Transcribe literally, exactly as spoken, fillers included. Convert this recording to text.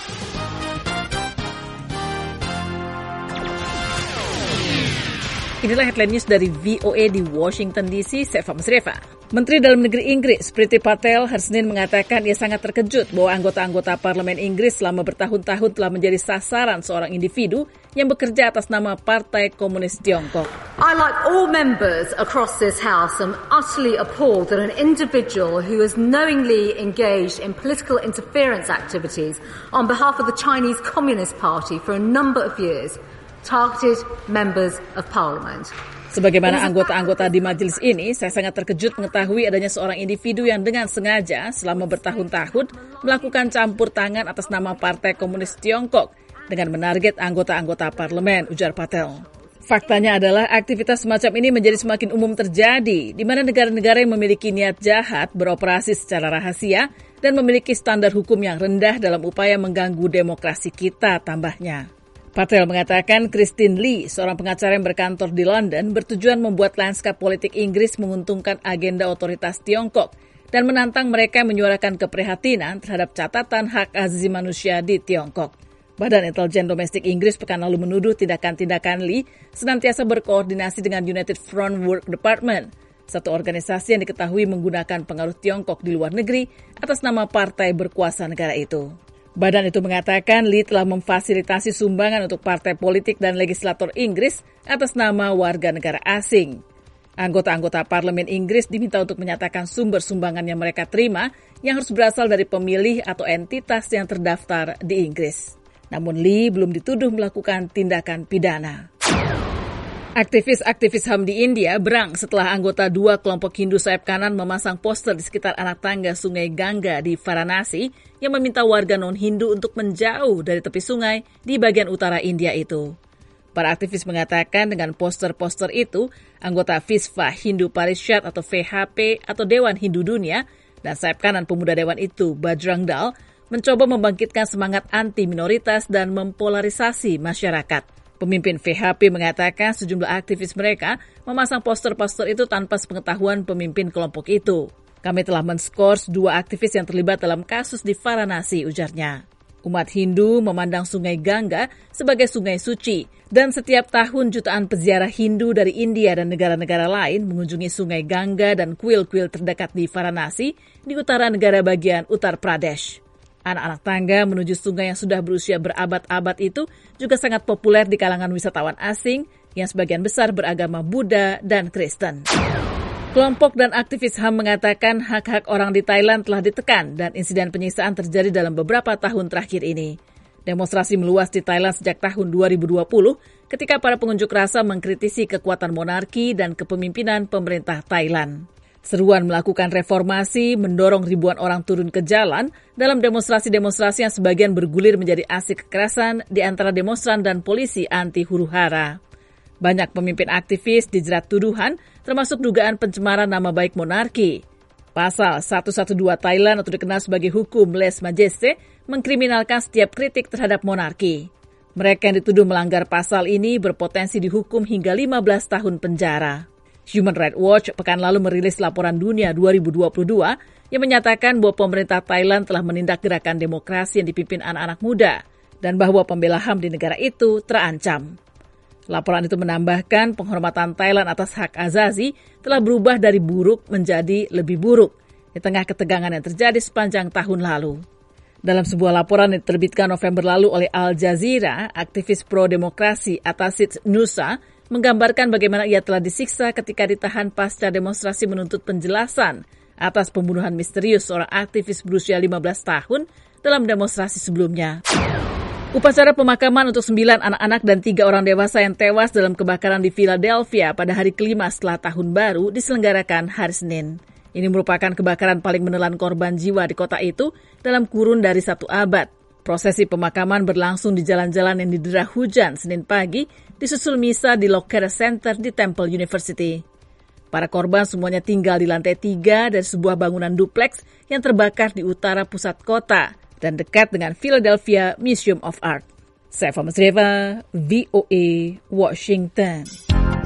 Inilah headline news dari V O A di Washington D C, saya Fahmi Sreva. Menteri Dalam Negeri Inggris, Priti Patel, hari Senin mengatakan ia sangat terkejut bahwa anggota-anggota Parlemen Inggris selama bertahun-tahun telah menjadi sasaran seorang individu yang bekerja atas nama Partai Komunis Tiongkok. I, like all members across this House, am utterly appalled that an individual who has knowingly engaged in political interference activities on behalf of the Chinese Communist Party for a number of years targeted members of parliament. Sebagaimana anggota-anggota di majelis ini, saya sangat terkejut mengetahui adanya seorang individu yang dengan sengaja selama bertahun-tahun melakukan campur tangan atas nama Partai Komunis Tiongkok dengan menarget anggota-anggota parlemen, ujar Patel. Faktanya adalah aktivitas semacam ini menjadi semakin umum terjadi, di mana negara-negara yang memiliki niat jahat beroperasi secara rahasia dan memiliki standar hukum yang rendah dalam upaya mengganggu demokrasi kita, tambahnya. Patel mengatakan Christine Lee, seorang pengacara yang berkantor di London, bertujuan membuat lanskap politik Inggris menguntungkan agenda otoritas Tiongkok dan menantang mereka menyuarakan keprihatinan terhadap catatan hak asasi manusia di Tiongkok. Badan Intelijen Domestik Inggris pekan lalu menuduh tindakan-tindakan Lee senantiasa berkoordinasi dengan United Front Work Department, satu organisasi yang diketahui menggunakan pengaruh Tiongkok di luar negeri atas nama partai berkuasa negara itu. Badan itu mengatakan Lee telah memfasilitasi sumbangan untuk partai politik dan legislator Inggris atas nama warga negara asing. Anggota-anggota parlemen Inggris diminta untuk menyatakan sumber sumbangan yang mereka terima yang harus berasal dari pemilih atau entitas yang terdaftar di Inggris. Namun Lee belum dituduh melakukan tindakan pidana. Aktivis-aktivis H A M di India berang setelah anggota dua kelompok Hindu sayap kanan memasang poster di sekitar anak tangga Sungai Ganga di Varanasi yang meminta warga non-Hindu untuk menjauh dari tepi sungai di bagian utara India itu. Para aktivis mengatakan dengan poster-poster itu, anggota Visva Hindu Parishad atau V H P atau Dewan Hindu Dunia dan sayap kanan pemuda dewan itu, Bajrang Dal, mencoba membangkitkan semangat anti-minoritas dan mempolarisasi masyarakat. Pemimpin V H P mengatakan sejumlah aktivis mereka memasang poster-poster itu tanpa sepengetahuan pemimpin kelompok itu. Kami telah men-skors dua aktivis yang terlibat dalam kasus di Varanasi, ujarnya. Umat Hindu memandang Sungai Ganga sebagai sungai suci, dan setiap tahun jutaan peziarah Hindu dari India dan negara-negara lain mengunjungi Sungai Ganga dan kuil-kuil terdekat di Varanasi di utara negara bagian Uttar Pradesh. Anak-anak tangga menuju sungai yang sudah berusia berabad-abad itu juga sangat populer di kalangan wisatawan asing yang sebagian besar beragama Buddha dan Kristen. Kelompok dan aktivis H A M mengatakan hak-hak orang di Thailand telah ditekan dan insiden penyiksaan terjadi dalam beberapa tahun terakhir ini. Demonstrasi meluas di Thailand sejak tahun dua ribu dua puluh ketika para pengunjuk rasa mengkritisi kekuatan monarki dan kepemimpinan pemerintah Thailand. Seruan melakukan reformasi mendorong ribuan orang turun ke jalan dalam demonstrasi-demonstrasi yang sebagian bergulir menjadi aksi kekerasan di antara demonstran dan polisi anti huru-hara. Banyak pemimpin aktivis dijerat tuduhan, termasuk dugaan pencemaran nama baik monarki. Pasal seratus dua belas Thailand atau dikenal sebagai hukum lèse majesté mengkriminalkan setiap kritik terhadap monarki. Mereka yang dituduh melanggar pasal ini berpotensi dihukum hingga lima belas tahun penjara. Human Rights Watch pekan lalu merilis laporan dunia dua ribu dua puluh dua yang menyatakan bahwa pemerintah Thailand telah menindak gerakan demokrasi yang dipimpin anak-anak muda dan bahwa pembela H A M di negara itu terancam. Laporan itu menambahkan penghormatan Thailand atas hak asasi telah berubah dari buruk menjadi lebih buruk di tengah ketegangan yang terjadi sepanjang tahun lalu. Dalam sebuah laporan yang diterbitkan November lalu oleh Al Jazeera, aktivis pro-demokrasi Atasid Nusa menggambarkan bagaimana ia telah disiksa ketika ditahan pasca demonstrasi menuntut penjelasan atas pembunuhan misterius seorang aktivis berusia lima belas tahun dalam demonstrasi sebelumnya. Upacara pemakaman untuk sembilan anak-anak dan tiga orang dewasa yang tewas dalam kebakaran di Philadelphia pada hari kelima setelah tahun baru diselenggarakan hari Senin. Ini merupakan kebakaran paling menelan korban jiwa di kota itu dalam kurun dari satu abad. Prosesi pemakaman berlangsung di jalan-jalan yang didera hujan Senin pagi, disusul misa di Lockyer Center di Temple University. Para korban semuanya tinggal di lantai tiga dari sebuah bangunan dupleks yang terbakar di utara pusat kota dan dekat dengan Philadelphia Museum of Art. Saya Fahmi Sreva, V O A, Washington.